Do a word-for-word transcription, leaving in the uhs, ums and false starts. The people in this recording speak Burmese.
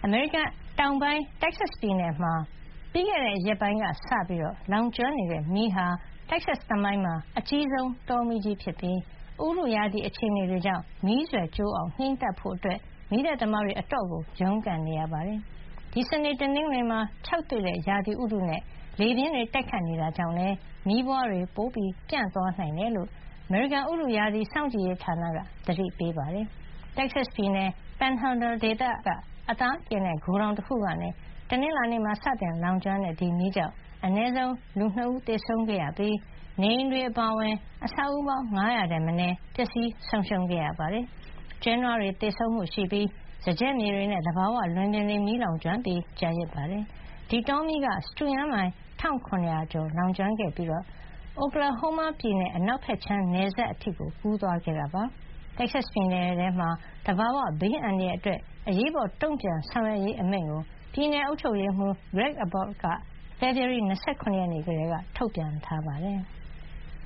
အမေရိကန်တောင်ပိုင်း Texas ပြည်နယ်မှာပြီးခဲ့တဲ့ရက်ပိုင်းကစပြီးလောင်ကျွမ်းနေတဲ့မီးဟာ Texas သမိုင်းမှာအကြီးဆုံးတောမီးကြီးဖြစ်ပြီးဥတုရာသီအခြေအနေတွေကြောင့်မီးစွယ်ကျိုးအောင်ငြှိမ်းသတ်ဖို့မီးသတ်သမားတွေအတော်ကိုရုန်းကန်နေရပါတယ်။ဒီစနေတနင်္ဂနွေမှာခြောက်သွေ့တဲ့ရာသီဥတုနဲ့လေပြင်းတွေတိုက်ခတ်နေတာကြောင့်လည်းမီးပွားတွေပိုပြန့်သွားနိုင်တယ်လို့အမေရိကန်ဥတုရာသီစောင့်ကြည့်ရေးဌာနကသတိပေးပါတယ်။ Texas ပြည်နယ် Panhandle ဒေသကအသားကင်တဲ့ဂိုဒေါင်တခုကနေတနင်္လာနေ့မှာစတင်လောင်ကျွမ်းတဲ့ဒီမီးကြောင့်အနည်းဆုံးလူနှစ်ဦးသေဆုံးခဲ့ရပြီးနေအိမ်တွေအပါအဝင်အဆောက်အဦပေါင်း၅၀၀ထက်မနည်းပျက်စီးဆုံးရှုံးခဲ့ရပါတယ်။ကျွဲနွားတွေသေဆုံးမှုရှိပြီးစားကျက်မြေတွေနဲ့သဘာဝလွင်ပြင်တွေမီးလောင်ကျွမ်းပြီးကျန်ရစ်ပါတယ်။ဒီတောမီးကစတုရန်းမိုင်၁၇၀၀ကျော်လောင်ကျွမ်းခဲ့ပြီး Oklahoma ပြည်နယ်အနောက်ဘက်ခြမ်းနယ်စပ်အထိကူးသွားခဲ့တာပါ။ Texas ပြည်နယ်ထဲမှာသဘာဝဘေးအန္တရာယ်အတွက်အရေးပေါ်တုံ့ပြန်ဆောင်ရွက်ရေးအမိန့်ကိုပြည်နယ်အုပ်ချုပ်ရေးမှူး Greg Abbott ကဖေဖေါ်ဝါရီလ၂၇ရက်နေ့ကတည်းကထုတ်ပြန်ထားပါတယ်။